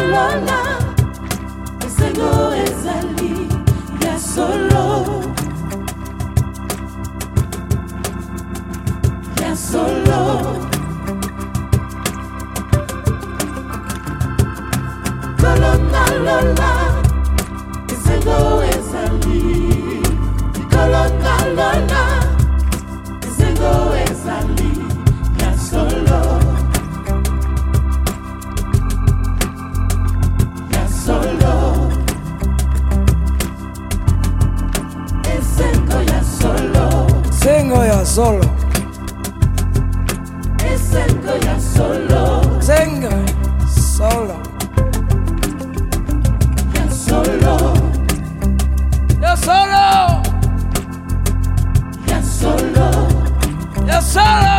lona esengo ezali ya solo ya solo kolona lona esengo ezali kolona lona esengo ezali ya solo solo esengo ya solo Sengo ya solo esengo ya solo Sengo solo ya solo Ya solo ya solo Ya solo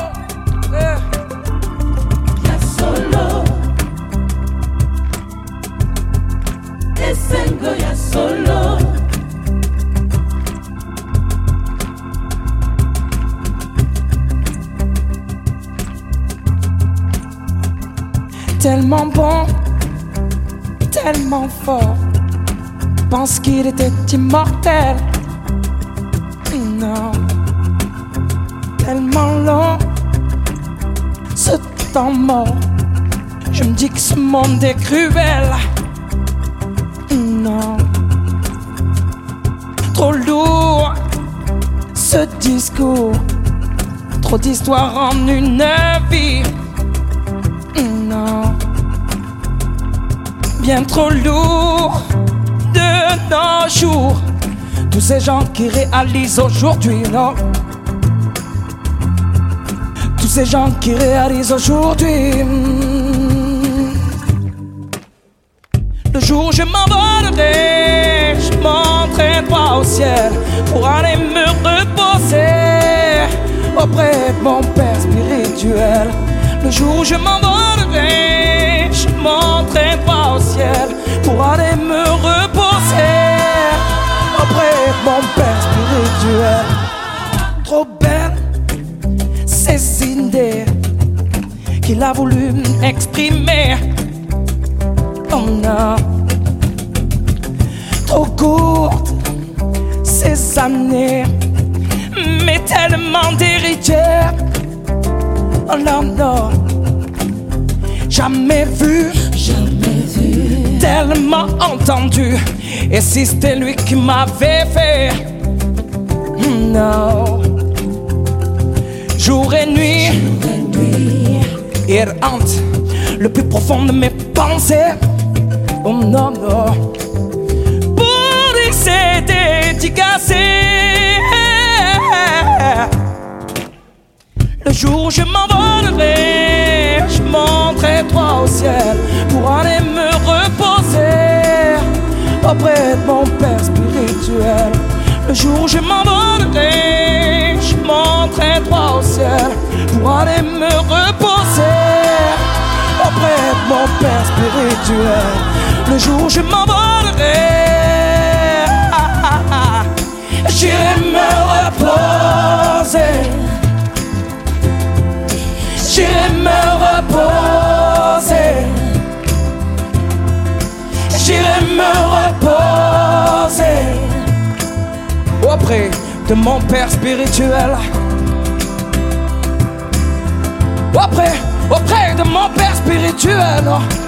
ya solo esengo ya solo Tellement bon, tellement fort. Pense qu'il était immortel. Non, tellement long, ce temps mort. Je me dis que ce monde est cruel. Non, trop lourd, ce discours. Trop d'histoires en une vie. Non, bien trop lourd de nos jours. Tous ces gens qui réalisent aujourd'hui, non. Tous ces gens qui réalisent aujourd'hui. Le jour où je m'envolerai, je monterai droit au ciel pour aller me reposer auprès de mon Père spirituel. Le jour où je m'envolerai, je monterai droit au ciel pour aller me reposer auprès de mon Père spirituel. Trop belle, ces idées qu'il a voulu exprimer. Oh non, trop courtes, ces années, mais tellement d'héritières. Oh non, non, jamais vu, tellement entendu. Et si c'était lui qui m'avait fait, non, jour et nuit, errante, le plus profond de mes pensées. Oh non, non, pour essayer de dédicacer. Le jour où je m'envolerai, je monterai droit au ciel pour aller me reposer auprès de mon Père spirituel. Le jour où je m'envolerai, je monterai droit au ciel pour aller me reposer auprès de mon Père spirituel. Le jour où je m'envolerai, j'irai me reposer. J'irai me reposer. J'irai me reposer auprès de mon Père spirituel. Auprès de mon Père spirituel.